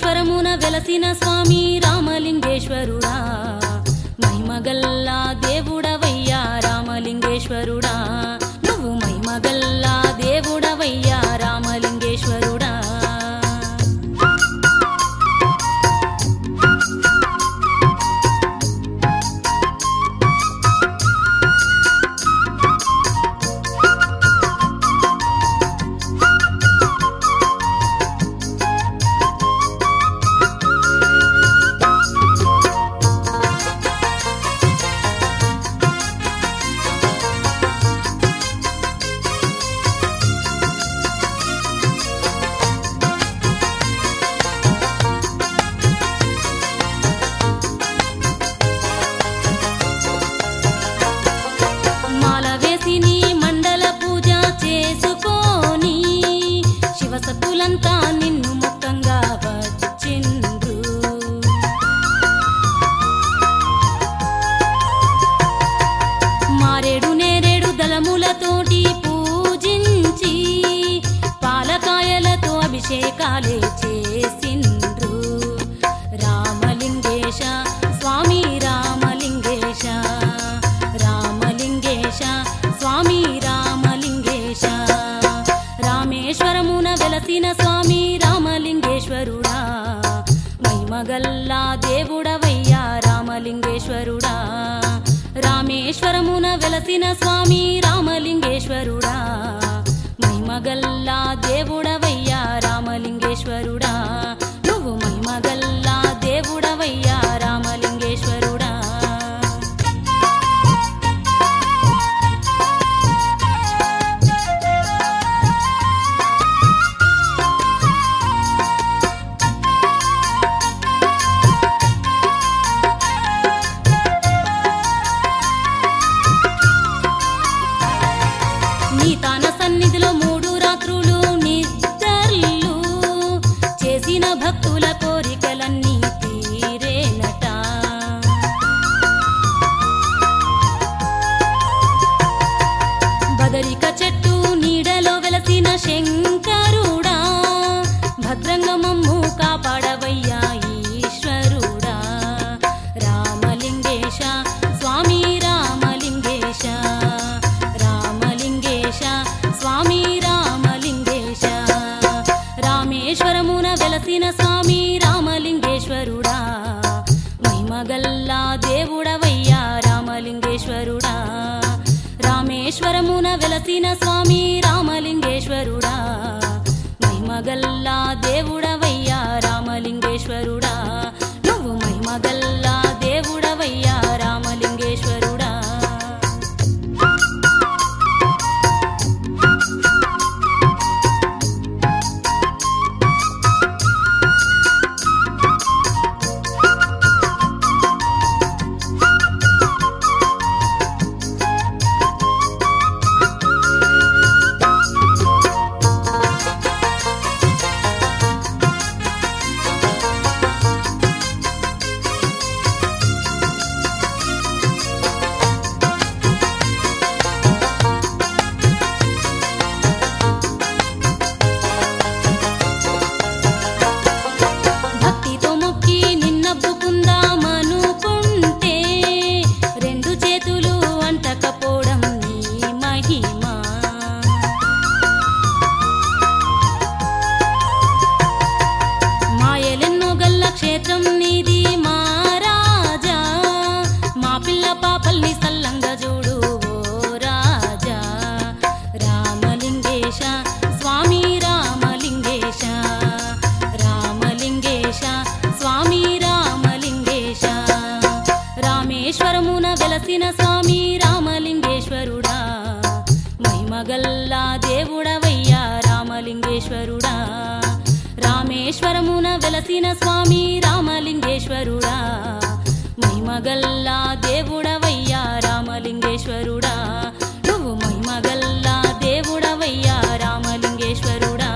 రామేశ్వరమున వెలసిన స్వామి రామలింగేశ్వరుడా మహిమగల్లా దేవుడవయ్యా రామలింగేశ్వరుడా నువ్వు మహిమగల్లా దేవుడవయ్యా రామలింగేశ్వరుడా శివసత్తులంతా నిన్ను ముక్కంగా వచ్చిండ్రు మారేడు నేరేడు దళములతోటి పూజించి పాలకాయలతో అభిషేకాలే చేసిండ్రు రామలింగేశ స్వామి రామలింగేశ రామలింగేశ స్వామి రామలింగేశ రామేశ్వరమున వెలసిన స్వామి రామలింగేశ్వరుడా మహిమగల్లా దేవుడవయ్యా రామలింగేశ్వరుడా రామేశ్వరమున వెలసిన స్వామి రామలింగేశ్వరుడా మహిమగల్లా దేవుడవయ్యా రామలింగేశ్వరుడా నువ్వు మహిమగల్లా దేవుడవయ్యా రామలింగేశ్వరుడా నీ తాన సన్నిధిలో 3 రాత్రులు నిద్రలు చేసిన భక్తుల కోరికలన్నీ తీరేనట బదరిక చెట్టు నీడలో వెలసిన శంకరుడా భద్రంగా మమ్ము కాపాడవయ్యా ఈశ్వరుడా రామలింగేశ స్వామి రామలింగేశ స్వామి రామలింగేశ రామేశ్వరమున వెలసిన స్వామి రామలింగేశ్వరుడా మహిమగల్లా దేవుడవయ్యా రామలింగేశ్వరుడా రామేశ్వరమున వెలసిన స్వామి రామలింగేశ్వరుడా మహిమగల్లా దేవుడవయ్యా రామలింగేశ్వరుడా నువ్వు మహిమగల్లా దేవుడవయ్యా రామలింగేశ్వరుడా క్షేత్రం నీది మా రాజా మా పిల్ల పాపల్ని సల్లంగా చూడు ఓ రాజా రామలింగేశ స్వామి రామలింగేశ రామలింగేశ స్వామి రామలింగేశ రామేశ్వరమున వెలసిన స్వామి రామలింగేశ్వరుడా మహిమగల్లా దేవుడవయ్యా రామలింగేశ్వరుడా రామేశ్వరమున వెలసిన స్వామి రామలింగేశ్వరుడా మహిమగల్లా దేవుడవయ్యా రామలింగేశ్వరుడా నువ్వు మహిమగల్లా దేవుడవయ్యా రామలింగేశ్వరుడా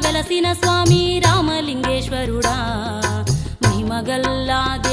వెలసిన స్వామి రామలింగేశ్వరుడా మహిమగల్లా